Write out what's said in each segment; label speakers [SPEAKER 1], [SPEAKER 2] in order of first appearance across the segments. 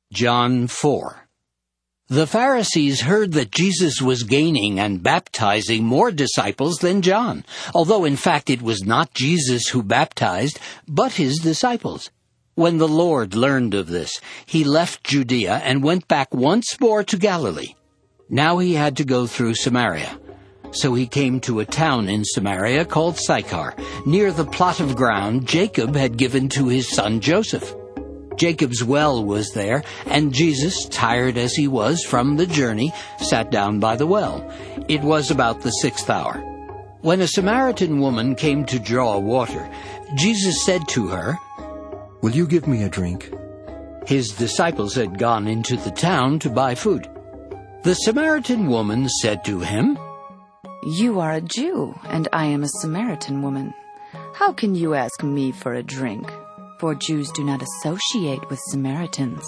[SPEAKER 1] John 4. The Pharisees heard that Jesus was gaining and baptizing more disciples than John, although in fact it was not Jesus who baptized, but his disciples. When the Lord learned of this, he left Judea and went back once more to Galilee. Now he had to go through Samaria. So he came to a town in Samaria called Sychar, near the plot of ground Jacob had given to his son Joseph. Jacob's well was there, and Jesus, tired as he was from the journey, sat down by the well. It was about the 6th hour. When a Samaritan woman came to draw water, Jesus said to her,
[SPEAKER 2] "Will you give me a drink?"
[SPEAKER 1] His disciples had gone into the town to buy food. The Samaritan woman said to him,
[SPEAKER 3] "You are a Jew, and I am a Samaritan woman. How can you ask me for a drink? For Jews do not associate with Samaritans."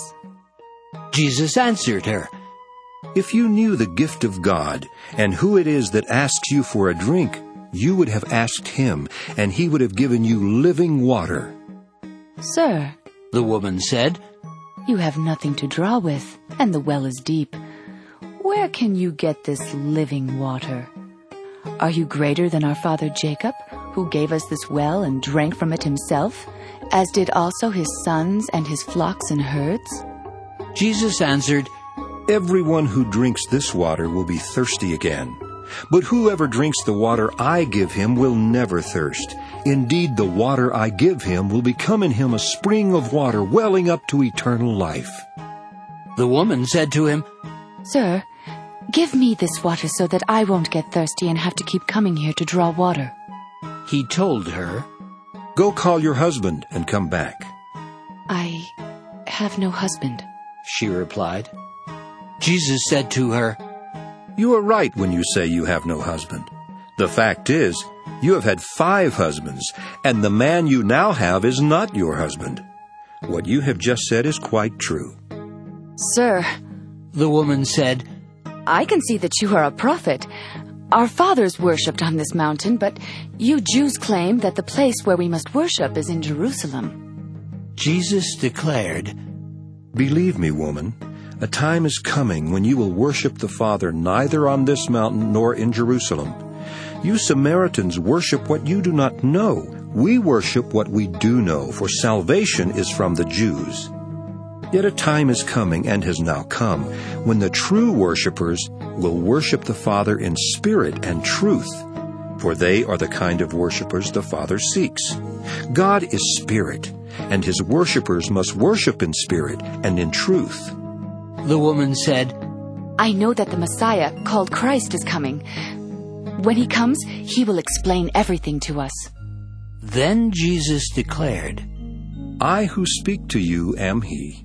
[SPEAKER 1] Jesus answered her,
[SPEAKER 2] "If you knew the gift of God and who it is that asks you for a drink, you would have asked him, and he would have given you living water."
[SPEAKER 3] "Sir,"
[SPEAKER 1] the woman said,
[SPEAKER 3] "you have nothing to draw with, and the well is deep. Where can you get this living water? Are you greater than our father Jacob, who gave us this well and drank from it himself, as did also his sons and his flocks and herds?"
[SPEAKER 1] Jesus answered,
[SPEAKER 2] "Everyone who drinks this water will be thirsty again. But whoever drinks the water I give him will never thirst. Indeed, the water I give him will become in him a spring of water welling up to eternal life."
[SPEAKER 1] The woman said to him,
[SPEAKER 3] "Sir, give me this water so that I won't get thirsty and have to keep coming here to draw water."
[SPEAKER 1] He told her,
[SPEAKER 2] "Go call your husband and come back."
[SPEAKER 3] "I have no husband,"
[SPEAKER 1] she replied. Jesus said to her,
[SPEAKER 2] "You are right when you say you have no husband. The fact is, you have had 5 husbands, and the man you now have is not your husband. What you have just said is quite true."
[SPEAKER 3] "Sir,"
[SPEAKER 1] the woman said,
[SPEAKER 3] "I can see that you are a prophet. Our fathers worshipped on this mountain, but you Jews claim that the place where we must worship is in Jerusalem."
[SPEAKER 1] Jesus declared,
[SPEAKER 2] "Believe me, woman, a time is coming when you will worship the Father neither on this mountain nor in Jerusalem. You Samaritans worship what you do not know. We worship what we do know, for salvation is from the Jews. Yet a time is coming, and has now come, when the true worshippers will worship the Father in spirit and truth, for they are the kind of worshippers the Father seeks. God is spirit, and his worshippers must worship in spirit and in truth."
[SPEAKER 1] The woman said,
[SPEAKER 3] "I know that the Messiah, called Christ, is coming. When he comes, he will explain everything to us."
[SPEAKER 1] Then Jesus declared,
[SPEAKER 2] "I who speak to you am he."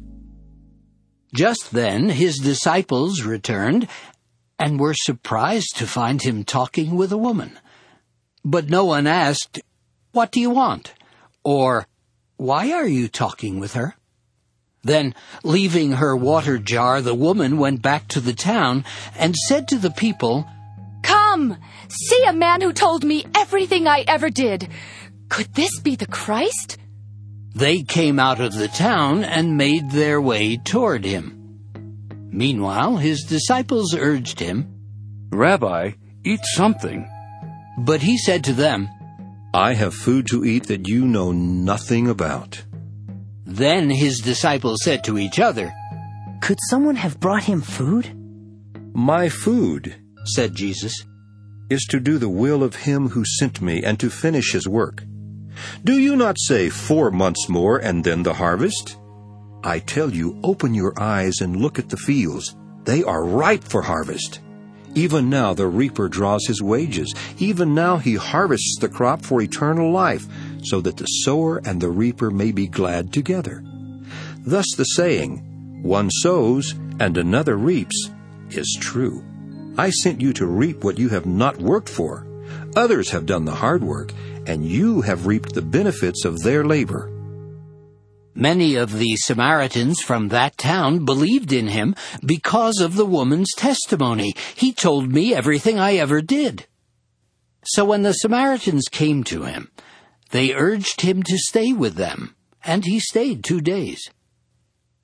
[SPEAKER 1] Just then his disciples returned and were surprised to find him talking with a woman. But no one asked, "What do you want?" or "Why are you talking with her?" Then, leaving her water jar, the woman went back to the town and said to the people,
[SPEAKER 3] "Come, see a man who told me everything I ever did. Could this be the Christ?"
[SPEAKER 1] They came out of the town and made their way toward him. Meanwhile, his disciples urged him,
[SPEAKER 4] "Rabbi, eat something."
[SPEAKER 1] But he said to them,
[SPEAKER 2] "I have food to eat that you know nothing about."
[SPEAKER 1] Then his disciples said to each other,
[SPEAKER 5] "Could someone have brought him food?"
[SPEAKER 2] "My food,"
[SPEAKER 1] said Jesus,
[SPEAKER 2] "is to do the will of him who sent me and to finish his work. Do you not say 4 months more and then the harvest? I tell you, open your eyes and look at the fields. They are ripe for harvest. Even now the reaper draws his wages. Even now he harvests the crop for eternal life, so that the sower and the reaper may be glad together. Thus the saying, 'One sows and another reaps,' is true. I sent you to reap what you have not worked for. Others have done the hard work, and you have reaped the benefits of their labor."
[SPEAKER 1] Many of the Samaritans from that town believed in him because of the woman's testimony. "He told me everything I ever did." So when the Samaritans came to him, they urged him to stay with them, and he stayed 2 days.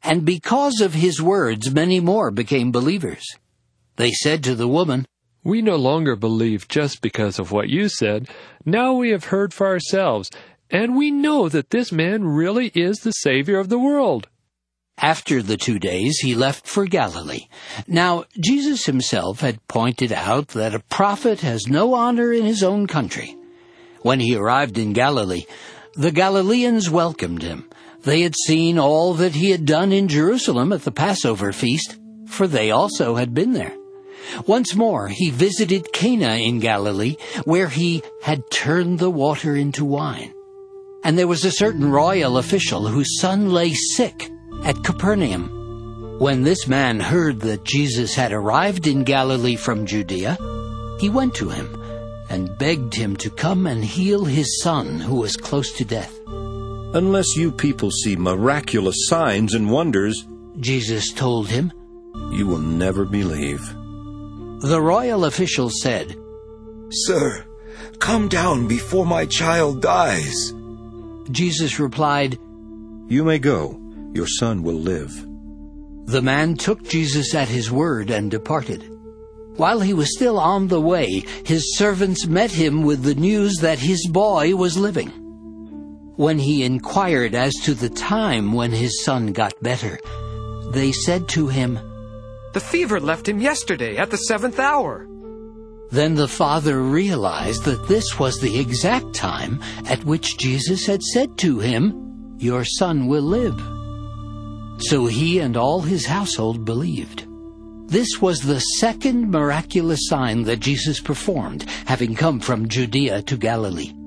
[SPEAKER 1] And because of his words, many more became believers. They said to the woman,
[SPEAKER 6] "We no longer believe just because of what you said. Now we have heard for ourselves, and we know that this man really is the Savior of the world."
[SPEAKER 1] After the 2 days, he left for Galilee. Now, Jesus himself had pointed out that a prophet has no honor in his own country. When he arrived in Galilee, the Galileans welcomed him. They had seen all that he had done in Jerusalem at the Passover feast, for they also had been there. Once more, he visited Cana in Galilee, where he had turned the water into wine. And there was a certain royal official whose son lay sick at Capernaum. When this man heard that Jesus had arrived in Galilee from Judea, he went to him and begged him to come and heal his son who was close to death.
[SPEAKER 2] "Unless you people see miraculous signs and wonders,"
[SPEAKER 1] Jesus told him,
[SPEAKER 2] "you will never believe."
[SPEAKER 1] The royal official said,
[SPEAKER 7] "Sir, come down before my child dies."
[SPEAKER 1] Jesus replied,
[SPEAKER 2] "You may go. Your son will live."
[SPEAKER 1] The man took Jesus at his word and departed. While he was still on the way, his servants met him with the news that his boy was living. When he inquired as to the time when his son got better, they said to him,
[SPEAKER 8] "The fever left him yesterday at the 7th hour."
[SPEAKER 1] Then the father realized that this was the exact time at which Jesus had said to him, "Your son will live." So he and all his household believed. This was the second miraculous sign that Jesus performed, having come from Judea to Galilee.